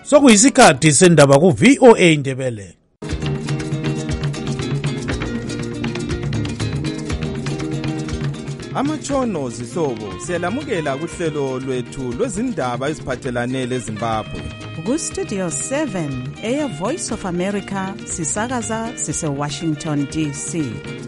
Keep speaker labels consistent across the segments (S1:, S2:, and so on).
S1: Sokuyisikhathi sendaba ku VOA Indebele.
S2: Amatshono zihlobo siyalamukela kuhlelo lwethu lwezindaba eziphathelane leZimbabwe.
S3: Ku Studio 7 eya Voice of America sisakaza sise Washington DC.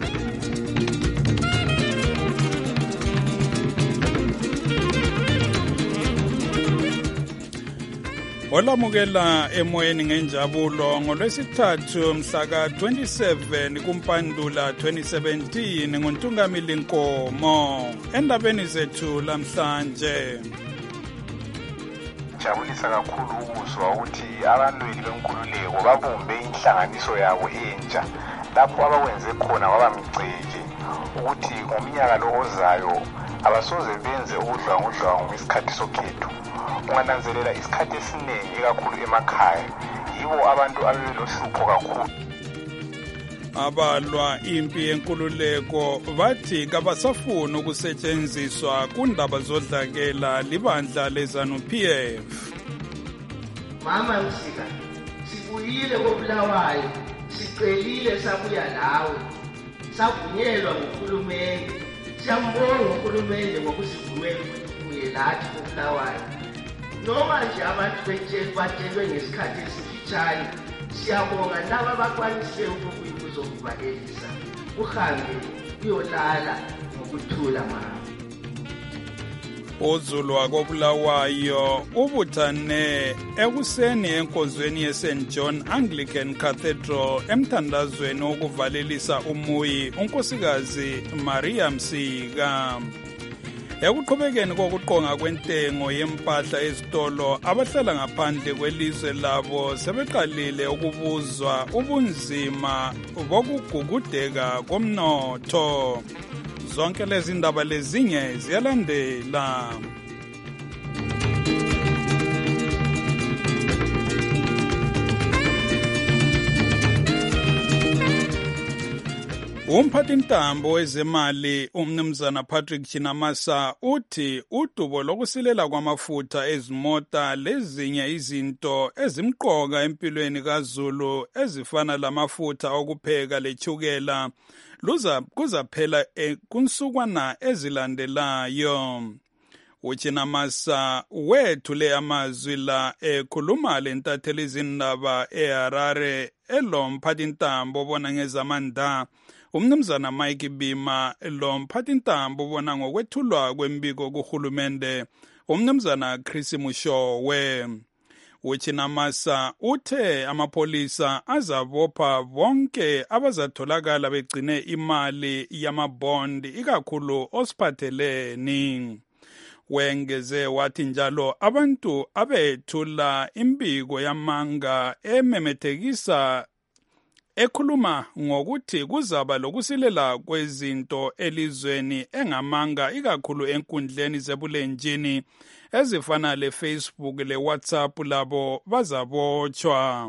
S4: Olamukela emoyeni ngenjabulo ngolwesithathu mhla ka-27 kuMpandula 2017 nguNtungamili Nkomo endabeni zethu lamhlanje.
S5: Jabulisa kakhulu ukuzwa ukuthi abalweli benkululeko babumbe inhlanganiso yabo entsha lapho abakwenze khona wabamgceke ukuthi ngomnyaka lo ozayo abasoze benze ubudlwangudlwangu ngesikhathi sokhetho. Ungananzelela isikhathi esiningi kakhulu emakhaya yibo abantu abebelohlupho kakhulu.
S4: Abalwa impi yenkululeko bathi kabasafuni ukusetshenziswa kundaba zodlakela libandla leZANU-PF.
S6: Mama Msika, sibuyile koBulawayo, sicelile sabuya lawe, savunyelwa nguhulumende. Siyambonga uHulumende ngokusivumela ukuthi uye lathi koBulawayo. Noma nje abantu batshelwe ngesikhathi esifitshane, siyabonga laba abakwanise ukuzokuvalelisa. Uhambe uyolala ngokuthula mama.
S4: UZulu wakoBulawayo ubuthane ekuseni enkonzweni yeSt John Anglican Cathedral emthandazweni wokuvalelisa umuyi uNkosikazi Maria Msika. Ekuqhubekeni kokuqonga kwentengo yempahla ezitolo, abahlala ngaphandle kwelizwe labo sebeqalile ukubuzwa ubunzima bokugugudeka komnotho. Zonke lezi ndaba lezinye ziyalandela. Umphathintambo wezemali umnumzana Patrick Chinamasa uthi udubo lokusilela kwamafutha ezimota lezinye izinto ezimqoka empilweni kaZulu ezifana lamafutha okupheka lechukela kuzaphela kunsukwana ezilandelayo. Uchinamasa wethule amazwi la ekhuluma lentatheli izindaba eHarare elomphathintambo obona ngezamandla umnumzana Mike Bima lomphathintambo obona ngokwethulwa kwembiko kuhulumende umnumzana Chris Mushowe. Uchinamasa uthe amapolisa azabopha bonke abazatholakala begcine imali yamabond ikakhulu osiphatheleni. Wengeze wathi njalo abantu abethula imbiko yamanga ememethekisa ekhuluma ngokuthi kuzaba lokusilela kwezinto elizweni engamanga ikakhulu enkundleni zebulenjini ezifana leFacebook leWhatsApp labo bazabotshwa.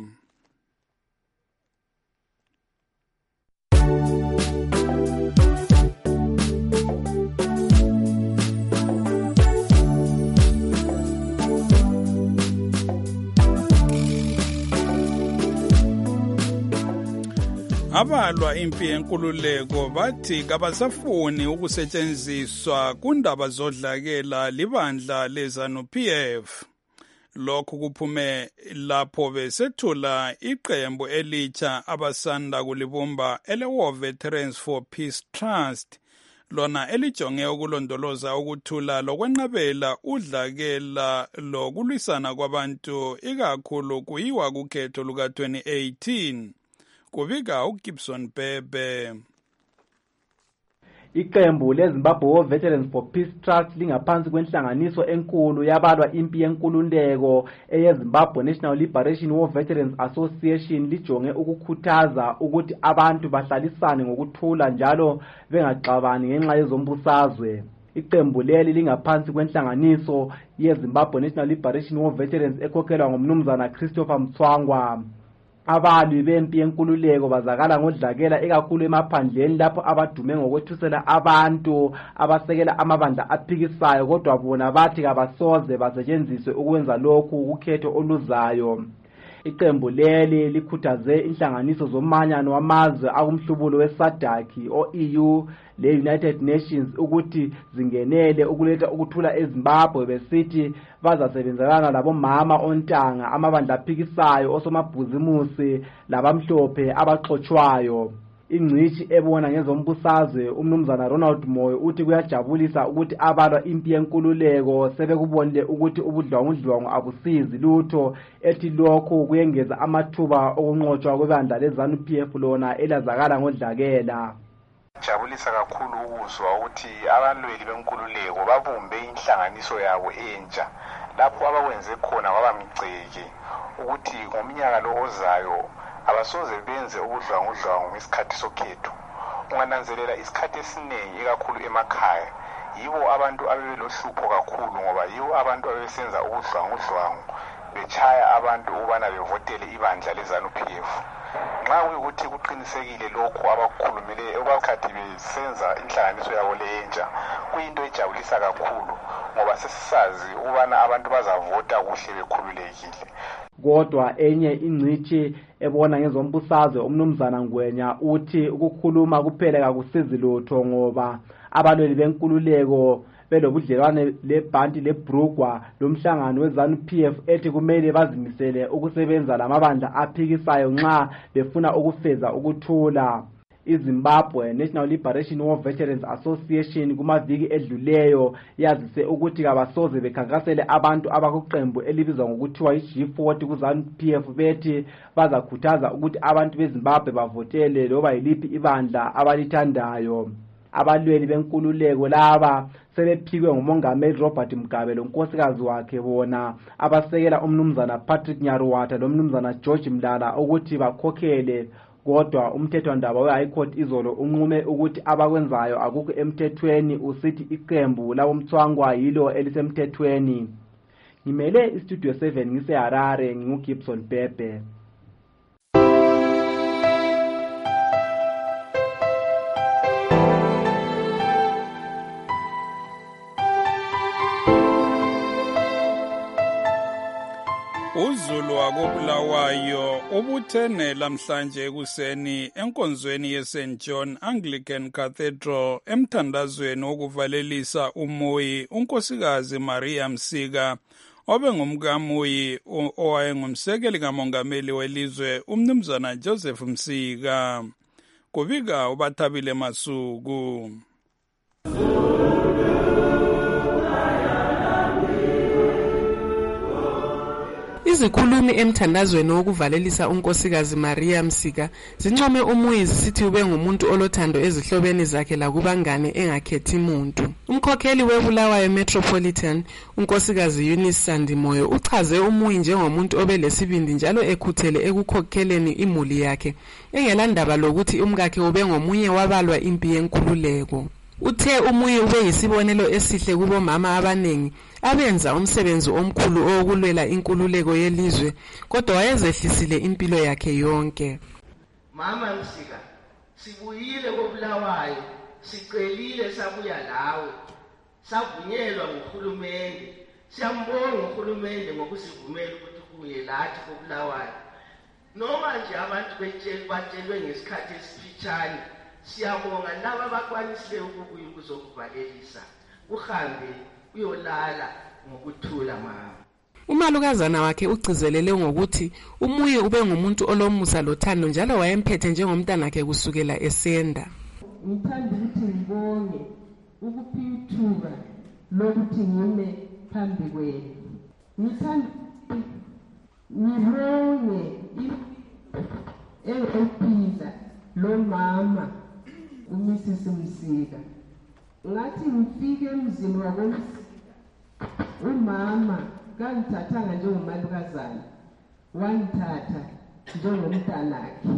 S4: Abalwa impi yenkululeko bathi kabasafuni ukusetshenziswa kundaba zodlakela libandla leZANU-PF. Lokhu kuphume lapho besethula iqembu elitsha abasanda kulibumba ele-War Veterans for Peace Trust, lona elijonge ukulondoloza ukuthula lokwenqabela udlakela lokulwisana kwabantu ikakhulu kuyiwa kukhetho luka-2018. Kubika uGibson Bebe.
S7: Iqembu leZimbabwe War Veterans for Peace Trust lingaphansi kwenhlanganiso enkulu yabalwa impi yenkululeko eyeZimbabwe National Liberation War Veterans Association lijonge ukukhuthaza ukuthi abantu bahlalisane ngokuthula njalo bengaxabani ngenxa yezombusazwe. Iqembu leli lingaphansi kwenhlanganiso yeZimbabwe National Liberation War Veterans ekhokhelwa ngumnumzana Christopher Mtswangwa. Abalwi bempi yenkululeko bazakala ngodlakela ekakhulu emaphandleni lapho abadume ngokwethusela abantu abasekela amabandla aphikisayo, kodwa bona bathi kabasoze basetshenziswe ukwenza lokhu kukhetho oluzayo. Iqembu leli likhuthaze inhlanganiso zomanyano wamazwe akumhlubulo weSADC o-EU le-United Nations ukuthi zingenele ukuletha ukuthula eZimbabwe, besithi bazasebenzelana labomama ontanga, amabandla aphikisayo, osomabhuzimusi labamhlophe abaxotshwayo. Ingcishi ebona ngezombusazwe umnumzana Ronald Moyo uthi kuyajabulisa ukuthi abalwa impi yenkululeko sebekubonile ukuthi ubudlwangudlwangu abusizi lutho, ethi lokho kuyengeza amathuba okunqotshwa kwebandla leZANU-PF lona elazakala ngodlakela.
S5: Jabulisa kakhulu ukuzwa ukuthi abalweli benkululeko babumbe inhlanganiso yabo entsha lapho abakwenze khona kwabamigceke ukuthi ngomnyaka lo ozayo abasoze benze ubudlwangudlwangu ngesikhathi sokhetho. Ungananzelela isikhathi esiningi ekakhulu emakhaya yibo abantu abebelohlupho kakhulu, ngoba yibo abantu abebesenza ubudlwangudlwangu bechaya abantu ukubana bevotele ibandla leZANU-PF. Nxa kuyikuthi kuqinisekile lokho abakukhulumileyo okwathi besenza inhlanganiso yabo lentsha, kuyinto ejabulisa kakhulu ngoba sesisazi ukubana abantu bazavota kuhle bekhululekile.
S7: Kodwa enye ingcithi ebona ngezombusazwe umnumzana Ngwenya uthi ukukhuluma kuphela kakusizi lutho, ngoba abalweli benkululeko belobudlelwane lebhanti leBrugwa lomhlangano weZANU-PF ethi kumele bazimisele ukusebenza lamabandla aphikisayo nxa befuna ukufeza ukuthula. iZimbabwe National Liberation War Veterans Association kumaviki edluleyo yazise ukuthi kabasoze bekhankasele abantu abakuqembu elibizwa ngokuthiwa iG40 kuZANU-PF bethi bazakhuthaza ukuthi abantu beZimbabwe bavotele loba yiliphi ibandla abalithandayo. Abalweli benkululeko laba sebephikwe ngumongameli Robert Mugabe lonkosikazi wakhe bona abasekela umnumzana Patrick Nyaruwata lomnumzana George Mlala ukuthi bakhokhele, kodwa umthethwandaba we-High Court izolo unqume ukuthi abakwenzayo akukho emthethweni, usithi iqembu labomthwangwa yilo elisemthethweni. Ngimele iStudio 7 ngiseHarare, nginguGibson Pepe.
S4: Uzulu wakobulawayo ubuthene lamhlanje ekuseni enkonzweni yeSt John Anglican Cathedral emthandazweni wokuvalelisa uMoyi unkosikazi Maria Msika obengumkaMoyi owayengumsekeli kamongameli welizwe umnumzana Joseph Msika. Kubika uBathabile Masuku.
S8: Izikhulumi emthandazweni wokuvalelisa unkosikazi Maria Msika zincome uMoyi zisithi ube ngumuntu olothando ezihlobeni zakhe lakubangane engakhethi umuntu. Umkhokheli webulawayo Metropolitan unkosikazi Eunice Sandimoyo uchaze uMoyi njengomuntu obelesibindi njalo ekhuthele ekukhokheleni imuli yakhe engelandaba lokuthi umkakhe ube ngomunye wabalwa impi yenkululeko. Uthe uMoyi ube yisibonelo esihle kubomama abanengi abenza umsebenzi omkhulu owokulwela inkululeko yelizwe, kodwa wayezehlisile impilo yakhe yonke.
S6: Mama Msika, sibuyile kobulawayo, sicelile sabuya lawe, savunyelwa nguhulumende. Siyambonga uHulumende ngokusivumela ukuthi kuye lathi kobulawayo. Noma nje abantu batshelwe ngesikhathi esifitshane, siyabonga laba abakwanisile ukubuya ukuzokuvalelisa. Uhambe uyolala ngokuthula mama.
S8: Umalukazana wakhe ugcizelele ngokuthi uMoyi ube ngumuntu olomusa lothando njalo wayemphethe njengomntanakhe kusukela esenda.
S9: Ngithanda ukuthi ngibonge ukuphithuka lokuthi ngime phambi kwenu. Ngithanda ngibonge empila lo mama uMrs Msika. Ngathi ngifike emzini wakomsika umama kangithathanga njengomalukazana, wangithatha njengomntanakhe.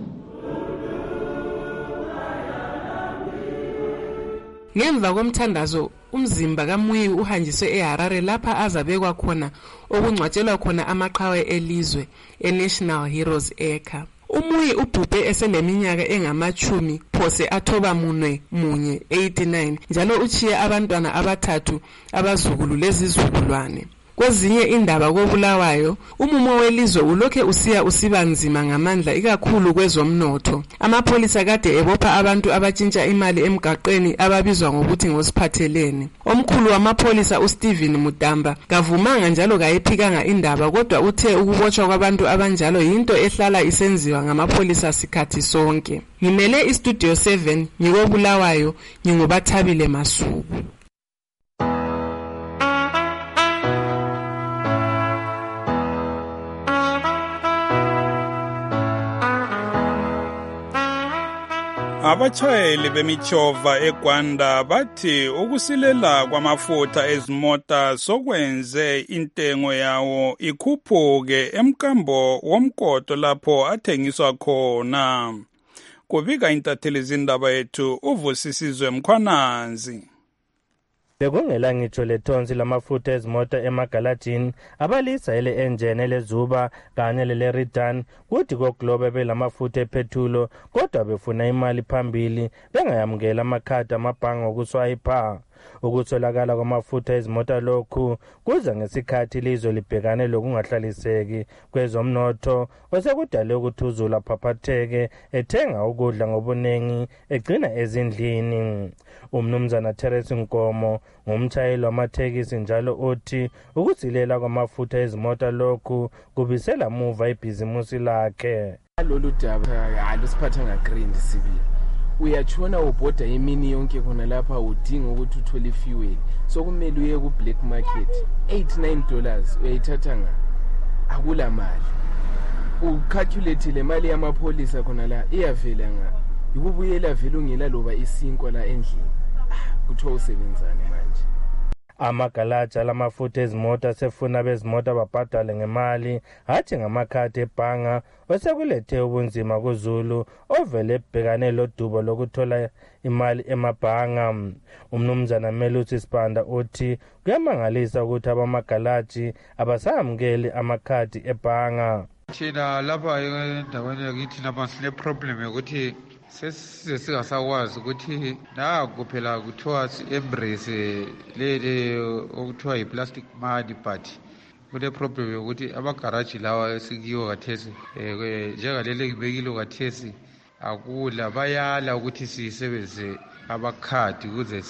S8: Ngemva komthandazo umzimba kaMoyi uhanjiswe eHarare lapha azabekwa khona okungcwatshelwa khona amaqhawe elizwe eNational Heroes Acre. Umuyi ubhubhe eseneminyaka engamachumi phose athoba munye 89 njalo uchiye abantwana abathathu abazukulu lezizukulwane. Kwezinye indaba koBulawayo, umumo welizwe ulokhe usiba nzima ngamandla ikakhulu kwezomnotho. Amapholisa kade ebopha abantu abatshintsha imali emgaqweni ababizwa ngokuthi ngosiphathelene. Omkhulu wamapholisa uSteven Mudamba kavumanga njalo kayiphikanga indaba, kodwa uthe ukubotshwa kwabantu abanjalo yinto ehlala isenziwa ngamapholisa sikhathi sonke. Ngimele iStudio 7 ngikoBulawayo, ngingoBathabile Masuku.
S4: Abachayeli bemichova eGwanda bathi ukusilela kwamafutha ezimota sokwenze intengo yawo ikhuphuke emkambo womkoto lapho athengiswa khona. Kubika intatheli zindaba yethu uVusisizwe Mkhwananzi.
S10: Bekungela ngitsho lethonsi lamafutha ezimota emagalajini abalisa ele engine lezuba kanye leleridan kuthi koGlobe belamafutha ephethulo kodwa befuna imali phambili bengayamukela amakhadi amabhangi okuswayipha. Ukutholakala kwamafutha ezimota lokhu kuza ngesikhathi ilizwe libhekane lokungahlaliseki kwezomnotho osekudale ukuthuzula phaphatheke ethenga ukudla ngobunengi egcina ezindlini. Umnumzana Terence Nkomo ngumtshayeli wamathekisi njalo uthi ukusilela kwamafutha ezimota lokhu kubisela muva ibhizimusi lakhe.
S11: Lolu daba alusiphatha ngagrand sibili. Uyachona ubhoda imini yonke khona lapha udinga ukuthi uthole fuel. So kumele uye ku black market. $8-9 uyayithatha nga. Akula mali. Ucalculate le mali yamapholisa khona la iyavela nga. Ikubuyela vele ungela loba isinkwa la endlini. Kuthiwa usebenzani manje.
S10: Amagalaja lamafutha ezimota sefuna bezimota babhadale ngemali hathi ngamakhadi ebhanga osekulethe ubunzima kuZulu ovele ebhekane lodubo lokuthola imali emabhanga. Umnumzana Melusi Sibanda uthi kuyamangalisa ukuthi abamagalaji abasamukeli amakhadi ebhanga.
S12: Thina lapha endaweni yakithi lapha sile problem yokuthi sesingasakwazi ukuthi naku phela kuthiwa embrace lele okuthiwa yi-plastic money, but kule problem yokuthi amagaraji lawa esikiwo kathesi njengalele ngibekile kathesi akula bayala ukuthi sisebenzise amakhadi ukuze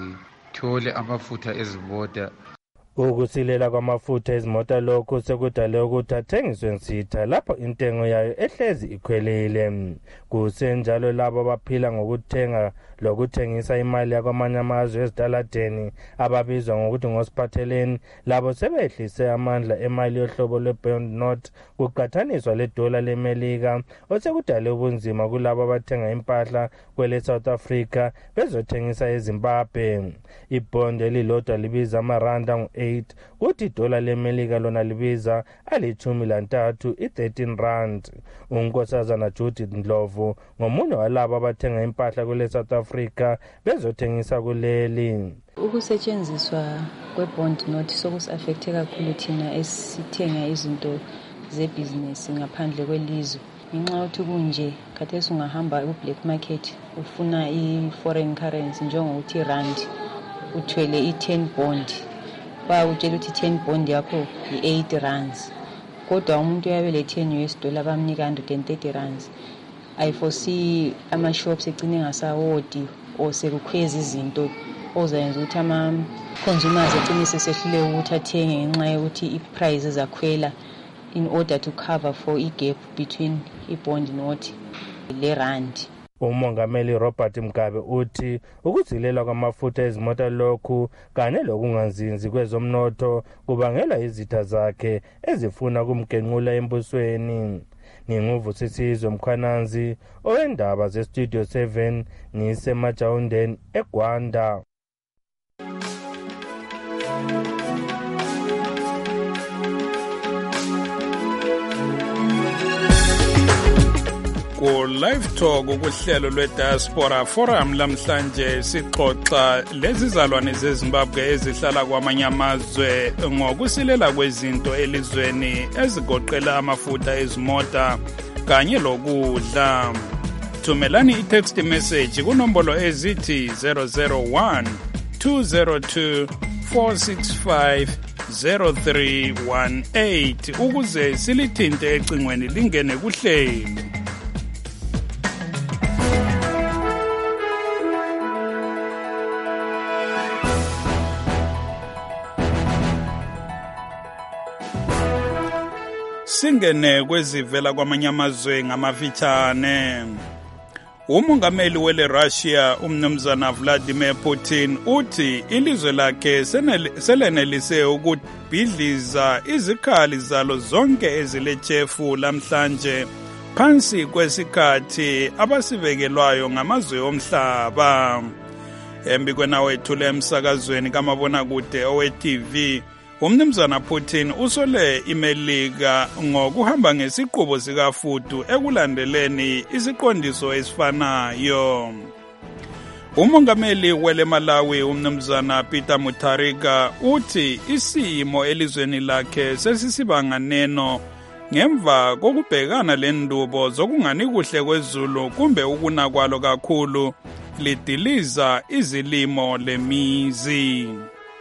S12: sithole amafutha ezimota.
S10: Ukusilela kwamafutha ezimota lokhu sekudale ukuthi athengiswe nsitha lapho intengo yayo ehlezi ikhwelile. Kusenjalo labo abaphila ngokuthenga lokuthengisa imali yakwamanye amazwe ezitaladeni ababizwa ngokuthi ngosiphatheleni labo sebehlise amandla emali yohlobo lwe-bond note kuqathaniswa le-dollar leMelika osekudale ubunzima kulabo abathenga impahla kwele South Africa bezothengisa eZimbabwe. Ibond elilodwa libiza amaranda ngu-8 kuthi idola leMelika lona libiza ali-13 i-13 rand. Unkosazana Judith Ndlovu ngomunye walabo abathenga impahla kule South Africa bezothengisa kuleli.
S13: Ukusetshenziswa kwe-bond note sokusi-affecte kakhulu thina esithenga izinto zebhizinesi ngaphandle kwelizwe. Ngenxa yokuthi kunje khathesi ungahamba ku-black market ufuna i-foreign currency njengokuthi rand uthwele i-10 bond bayakutshela ukuthi 10 bond yakho i-8 rands kodwa umuntu uyabe le-$10 bamnika $130. I foresee ama-shops egcine engasawodi or sekukhweza izinto ozayenza ukuthi ama-consumers egcine sesehlule ukuthi athenge ngenxa yokuthi i-price zakhwela in order to cover for i-gap between i-bond note le-rand.
S10: Umongameli Robert Mugabe uthi ukuzilela kwamafutha ezimota lokhu kanye lokungazinzi kwezomnotho kubangela izitha zakhe ezifuna kumgenqula embusweni. Nginguvusisizwe Mkhwananzi owendaba zeStudio 7 ngisemajawundeni eGwanda.
S4: Ku live talk ukuhlelo lwe-Diaspora Forum lamhlanje sixoxa lezizalwane zeZimbabwe ezihlala kwamanye amazwe ngokusilela kwezinto elizweni ezigoqela amafutha ezimota kanye lokudla. Thumelani i-text message kunombolo ezithi 001 202 465 0318 ukuze silithinte ecingweni lingene kuhlelo. Singene kwezivela kwamanye amazwe ngamafitshane. Umongameli wele Russia umnumzana Vladimir Putin uthi ilizwe lakhe selenelise ukubhidliza izikhali zalo zonke ezilechefu lamhlanje phansi kwesikhathi abasibekelwayo ngamazwe omhlaba. Embikweni wethule emsakazweni kamabonakude owe-TV, umnumzana Putin usole iMelika ngokuhamba ngesiqubo sikafudu ekulandeleni isiqondiso esifanayo. Umongameli wele Malawi umnumzana Peter Mutharika uthi isimo elizweni lakhe sesisibanganeno ngemva kokubhekana lendubo zokungani kuhle kwezulu kumbe ukuna kwalo kakhulu lidiliza izilimo lemizi.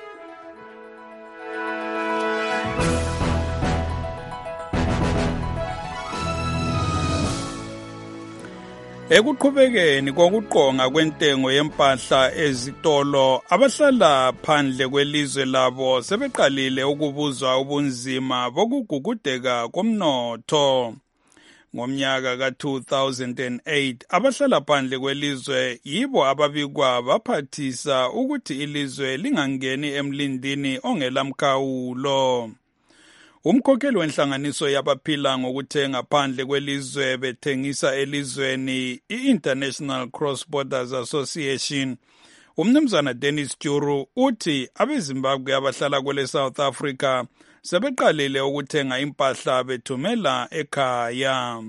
S4: Ekuqhubekeni kokuqonga kwentengo yempahla ezitolo, abahlala phandle kwelizwe labo sebeqalile ukubuzwa ubunzima bokugugudeka komnotho. Ngomnyaka ka-2008, abahlala phandle kwelizwe yibo ababikwa baphathisa ukuthi ilizwe lingangeni emlindini ongelamkhawulo. Umkhokheli wenhlanganiso yabaphila ngokuthenga phandle kwelizwe bethengisa elizweni i-International Cross Borders Association, umnumzana Dennis Juru uthi abeZimbabwe abahlala kwele South Africa sebeqalile ukuthenga impahla bethumela ekhaya.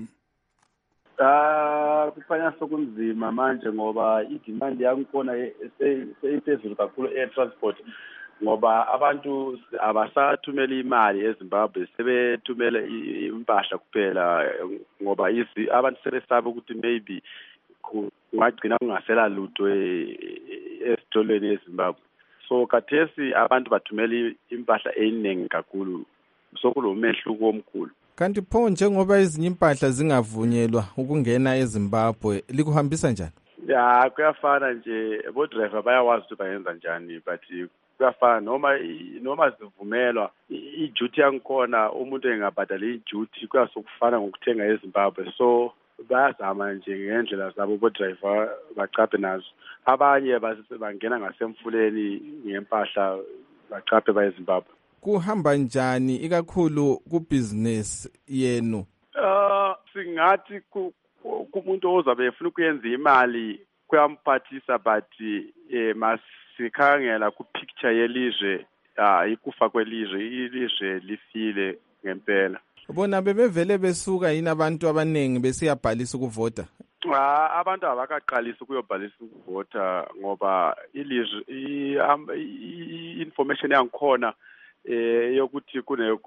S14: Kukhanya sokunzima manje ngoba idemand yangikhona seyiphezulu kakhulu air transport, ngoba abantu abasathumela imali eZimbabwe, sebethumela impahla kuphela ngoba abantu sebesaba ukuthi maybe kungagcina kungasela lutho esitolweni eZimbabwe. So kathesi abantu bathumela impahla eningi kakhulu, sokulomehluko omkhulu.
S2: Kanti pho njengoba ezinye impahla zingavunyelwa ukungena eZimbabwe, likuhambisa njani?
S14: Ya, kuyafana nje, bodriver bayawazi ukuthi bayenza njani, but kuyafana noma zivumelwa i-duty yangikhona, umuntu engabhadali i-duty kuyasokufana ngokuthenga eZimbabwe. So bayazama nje ngendlela zabo bodriver bacaphe nazo. Abanye bangena ngasemfuleni ngempahla bacaphe bayeZimbabwe.
S2: Kuhamba njani ikakhulu kubusiness yenu?
S14: Singathi kumuntu ozabe efuna ukuyenza imali kuyamphathisa, but masikhangela ku-picture yelizwe, ikufa kwelizwe, ilizwe lifile ngempela.
S2: Bona bebevele besuka yini abantu abaningi besiyabhalisa ukuvota?
S14: Abantu abakaqalisa ukuyobhalisa ukuvota ngoba ilizwe i-information yangikhona yokuthi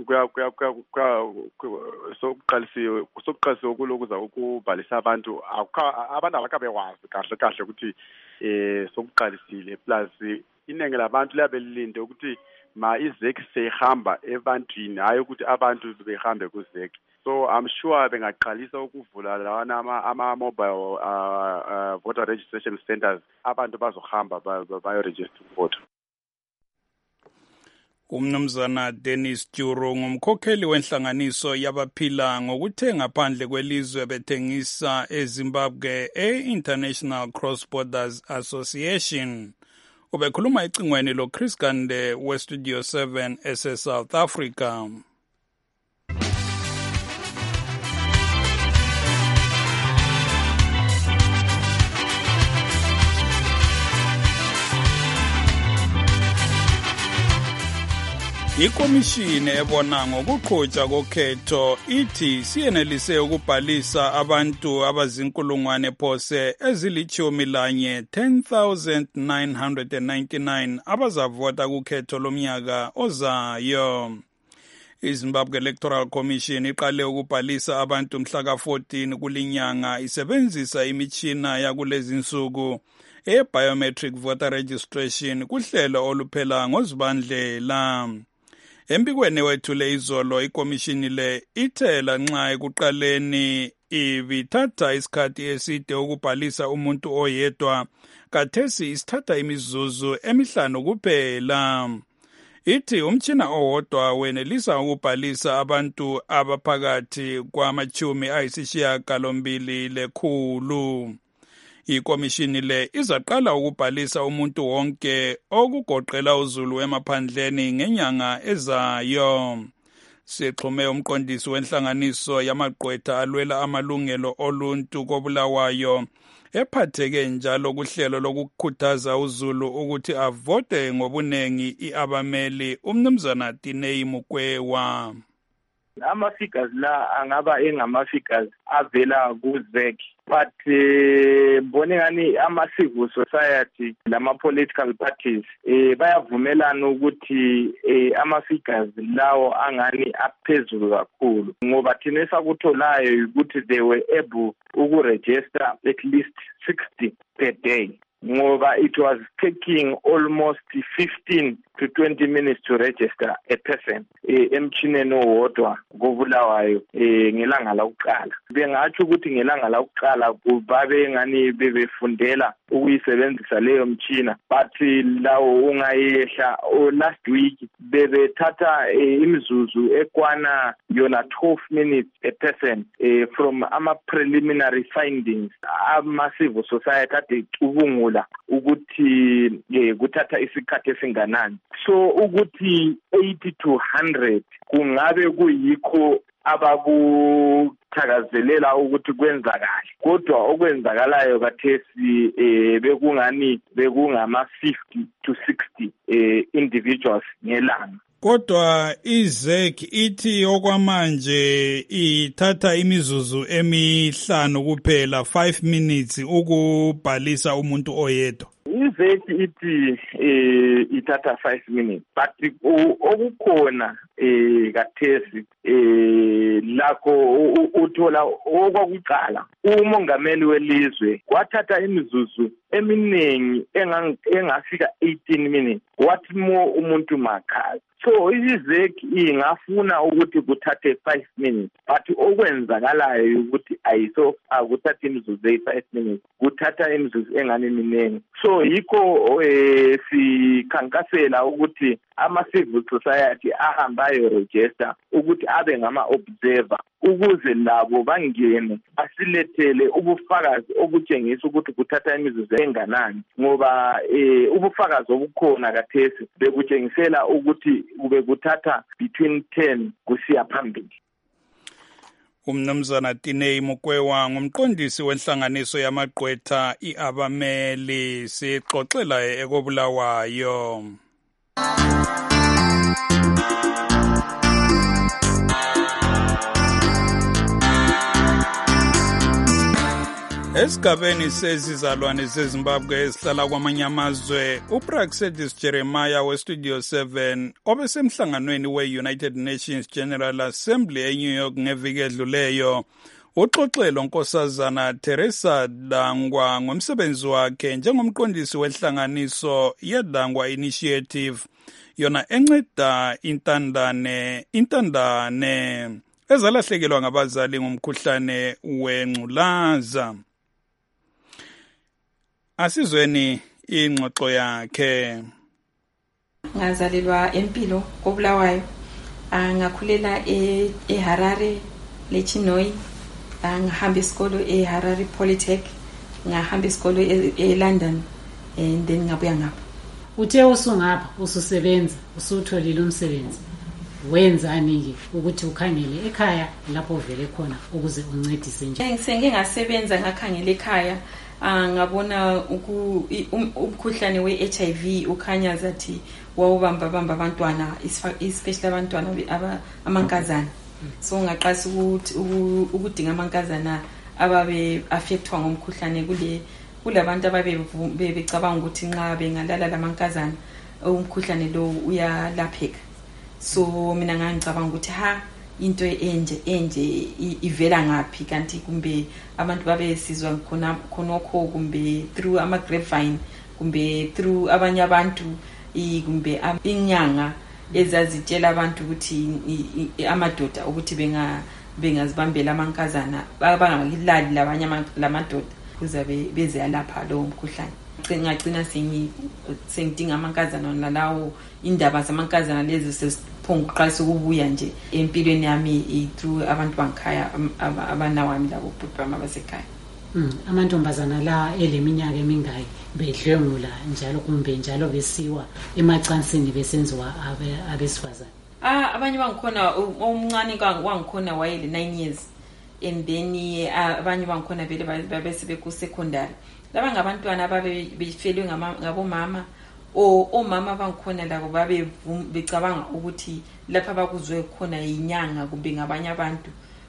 S14: sokuqalisiwe ukulokuza ukubhalisa abantu abakabewazi kahle ukuthi sokuqalisile, plus iningi labantu liyabe lilinde ukuthi ma izeki seyihamba ebantwini, hayi ukuthi abantu behambe kuzeki. So I'm sure bengaqalisa ukuvula lawana ama-mobile voter registration centers, abantu bazohamba bayo-register ukuvota.
S4: Umnumzana Dennis Juru ngumkhokheli wenhlanganiso yabaphila ngokuthenga phandle kwelizwe bethengisa eZimbabwe e-International Cross Borders Association. Ubekhuluma ecingweni lo Chris Gande we-Studio 7 ese-South Africa. Ikomishini ebona ngokuqhutshwa kokhetho ithi siyenelise ukubhalisa abantu abazinkulungwane phose ezili-11 10,999 abazavota kukhetho lomnyaka ozayo. iZimbabwe Electoral Commission iqale ukubhalisa abantu mhla ka-14 kulinyanga isebenzisa imitshina yakulezi insuku e-biometric voter registration kuhlelo oluphela ngoZibandlela. Empikweni wethule izolo ikomishini le ithela nxa ekuqaleni ibithatha isikhathi eside ukubhalisa umuntu oyedwa, kathesi isithatha imizuzu emihlanu kuphela. Ithi umtshina owodwa wenelisa ukubhalisa abantu abaphakathi kwama-280. Ikomishini le izaqala ukubhalisa umuntu wonke okugoqela uZulu emaphandleni ngenyanga ezayo. Sixhume umqondisi wenhlanganiso yamagqwetha alwela amalungelo oluntu koBulawayo ephatheke njalo kuhlelo lokukhuthaza uZulu ukuthi avote ngobunengi iabameli, umnumzana Tinei Mukwewa.
S15: Ama-figures la angaba engama-figures avela ku-ZEC, but mbone ngani ama-civil society lama-political parties bayavumelana ukuthi ama-figures lawo angani aphezulu kakhulu, ngoba thina esakutholayo ukuthi they were able ukuregister at least 60 per day, ngoba it was taking almost 15 to 20 minutes to register a person emchineni owodwa koBulawayo ngelanga lokuqala. Bengathi ukuthi ngelanga lokuqala kubabe ngani bebefundela ukuyisebenzisa leyo mchina, but lawo ungayehla last week bebethatha imizuzu ekwana yona 12 minutes a person from ama preliminary findings ama-civil society ade cubungula ukuthi kuthatha isikhathi esinganani. So ukuthi 80 to 100 kungabe kuyikho abakuthakazelela ukuthi kwenzakala, kodwa okwenzakalayo kathesi bekungani bekungama-50 to 60 individuals ngelanga.
S4: Kodwa iZEC ithi okwamanje ithatha imizuzu emihlanu kuphela, 5 minutes ukubhalisa umuntu oyedwa.
S15: iZEC ithi ithatha 5 minutes, but okukhona kathesi lakho uthola okwakuqala umongameli welizwe wathatha imizuzu eminingi engafika 18 minutes, wathi umuntu makhazi. So iZEC ingafuna ukuthi kuthathe 5 minutes, but okwenzakalayo ukuthi akuthatha imizuzu 5 minutes, kuthatha imizuzu engane miningi. So yikho sikhankasela ukuthi ama-civil society ahambayo register ukuthi abe ngama-observer ukuze labo bangene asilethele ubufakazi obutshengisa ukuthi kuthatha imizuzu enganani, ngoba ubufakazi obukhona kathesi bekutshengisela ukuthi kube kuthatha between 10 kusiya phambili.
S4: Umnumzana Tinei Mukwewa ngumqondisi wenhlanganiso yamagqwetha iabameli, sixoxela ekoBulawayo. Esigabeni sezizalwane zeZimbabwe ezihlala kwamanye amazwe, uPraxedis Jeremiah weStudio 7 obesemhlanganweni we-United Nations General Assembly eNew York ngeviki edluleyo uxoxele uNkosazana Teresa Dangwa ngomsebenzi wakhe njengomqondisi wenhlanganiso yeDangwa Initiative, yona enceda intandane ezalahlekelwa ngabazali ngumkhuhlane wengculaza. Asizweni ingxoxo yakhe.
S16: Ngazalelwa empilo koBulawayo, ngakhulela eHarare leChinoi, ngahamba isikolo eHarare Polytech, ngahamba isikolo eLondon, and then ngabuya ngapha.
S17: Uthe usungapha ususebenza usutholile umsebenzi, wenzani ke ukuthi ukhangele ekhaya lapho vele khona ukuze uncedise nje?
S16: Ngike ngasebenza ngakhangela ekhaya, ngabona umkhuhlane we-HIV ukhanya zathi wawubamba abantwana, especially abantwana amankazana. So ngaqasa ukudinga amankazana ababe affectwa ngomkhuhlane kulabantu ababecabanga ukuthi nxa bengalala lamankazana umkhuhlane lo uyalapheka. so mina ngangicabanga ukuthi into enje ivela ngaphi kanti kumbe abantu babesizwa khonokho kumbe through ama grapevine kumbe through abanye abantu kumbe inyanga ezazitshela abantu ukuthi amadoda ukuthi bengazibambela amankazana bangakilali labanye lamadoda kuzabe beze lapha lo mkhuhlane. Ngagcina sengidinga amankazana nalawo indaba zamankazana lezi sesiphonguqalisa ukubuya nje empilweni yami through abantu bangikhaya abanawami labo bhutbama basekhaya.
S17: Amantombazana la eleminyaka emingaki bedlwengula njalo kumbe njalo besiwa emacansini besenziwa abesifazane?
S16: Abanye bangikhona omncane wangikhona wayele 9 years and then abanye bangikhona vele babese ku secondary. Laba ngabantwana ababefelwe ngabomama omama bangikhona labo becabanga ukuthi lapha bakuzwe khona inyanga kumbe ngabanye abantu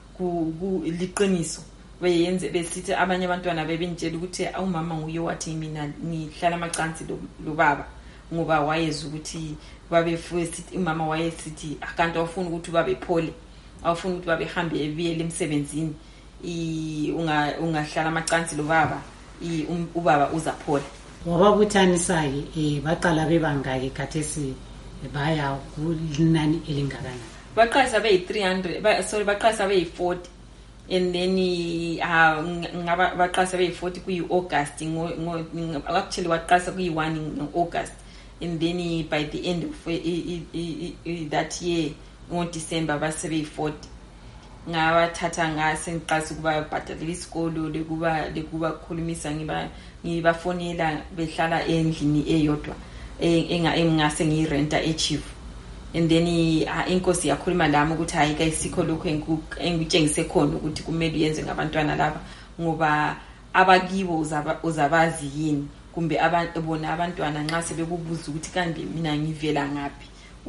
S16: liqiniso beyenze besithi abanye abantwana bebentshela ukuthi umama nguye wathi mina ngihlala amacansi lo baba ngoba wayeza ukuthi babefisithi umama wayesithi akanti awufuni ukuthi babephole awufuni ukuthi babehambe ebiyele emsebenzini ungahlala amacansi lo baba ubaba uzaphola.
S17: Wababuthanisa-ke baqala bebangaki khathesi baya kunani elingakana?
S16: Baqalisa beyi-300 baqalisa beyi-40 and then baqalisa beyi-40 kuyi-August actually waqalisa kuyi-1 in August and then by the end of that year ngo-December base beyi-40. Ngabathatha ngiqalisa ukuba bhatalela isikolo lekuba khulumisa ngibafonela behlala endlini eyodwa engase ngirenta eChief and then inkosi yakhuluma lami ukuthi hayi kayisikho lokho engitshengise khona ukuthi kumele uyenze ngabantwana laba ngoba abakibo uzabazi yini kumbe bona abantwana nxa sebekubuza ukuthi kambe mina ngivela ngaphi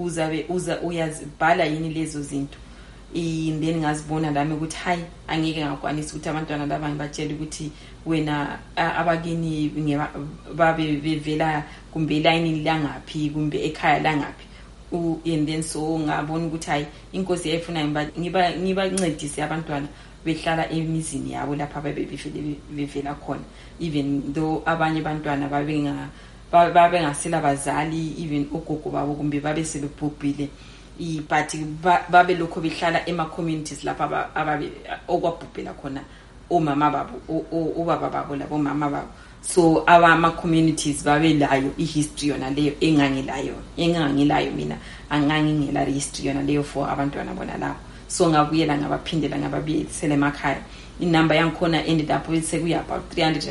S16: uyazibhala yini lezo zinto. Then ngazibona lami ukuthi hayi angeke ngakwanisa ukuthi abantwana laba ngibatshela ukuthi wena abakini babe bevela kumbe line langaphi kumbe ekhaya langaphi and then so ngabona ukuthi hayi inkosi yayifuna ngibancedise abantwana behlala emizini yabo lapha bevela khona even though abanye abantwana babengasela bazali even ugogo babo kumbe babe sebebhubhile but babe lokho behlala ema-communities lapha okwabhubhela khona omama babo obaba babo labo mama babo so ama-communities babelayo i-history yona leyo engangilayo mina angangingela history yona leyo for abantwana bona labo so ngabuyela ngabaphindela ngababuyisela emakhaya. Inumber yangikhona ended up sekuya about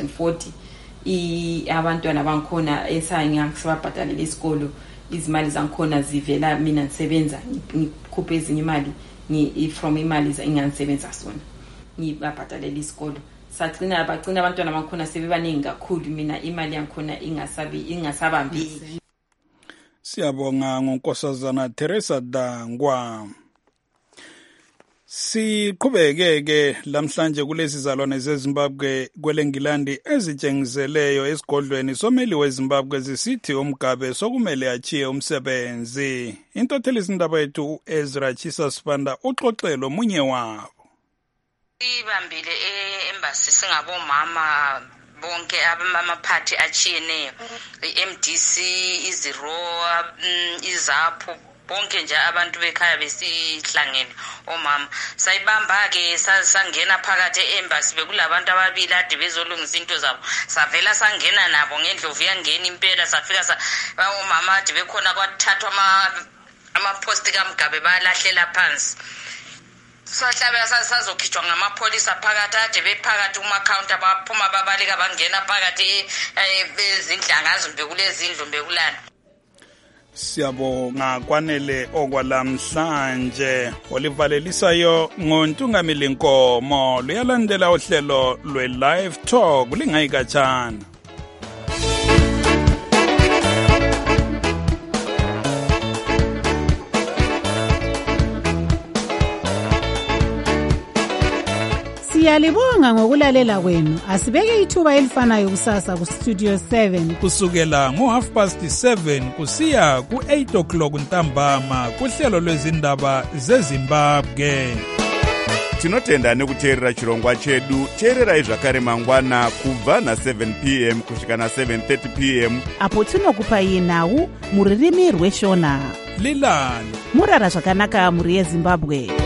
S16: 340 abantwana bangikhona esangiyasibabhatalela isikolo izimali zangikhona zivela mina ngisebenza ngikhuphe ezinye imali from imali engangisebenza sona ngibabhatalela isikolo bacina abantwana bangikhona sebebaningi kakhulu mina imali yangikhona ingasabambeki.
S4: Siyabonga ngonkosazana Teresa Dangwa. Siqhubeke lamhlanje kulezi zalwane zeZimbabwe kwelengilandi ezitshengiseleyo esigodlweni someli weZimbabwe zisithi uMgabe sokumele achiye umsebenzi. Intothelisi indaba yethu Ezra Chisa Sibanda uxoxelo munye wabo.
S18: Ibambile embassy singabomama bonke amaphathi achiyeneyo iMDC iziro izapho bonke nje abantu bekhaya besihlangene omama sayibamba ke sangena phakathi eembassy bekulabantu ababili ade bezolungisa into zabo savela sangena nabo ngendlovu yangena impela safika omama ade bekhona kwathathwa ama-post kaMgabe balahlela phansi sahlabela sazokhitshwa ngamapholisa phakathi ade bephakathi kuma-counter baphuma babaleka bangena phakathi ezindlangazo bekulezindlu bekulana.
S4: Siyabonga kwanele okwalamhlanje olivalelisayo ngontungamili Nkomo luyalandela uhlelo lwe-Live Talk lingayikatshana.
S3: Siyalibonga ngokulalela kwenu. Asibeke ithuba elifanayo kusasa ku Studio 7
S4: kusukela ngo7:30 kusiya ku8 o'clock ntambama kuhlelo lwezindaba zeZimbabwe.
S19: Tinotenda nekuteerera chirongwa chedu. Teererai zvakare mangwana kubva na7 p.m. kusvika na7:30 p.m.
S3: apo tinokupai nhau muririmi rweshona.
S4: Lilani
S3: murara zvakanaka muri yeZimbabwe.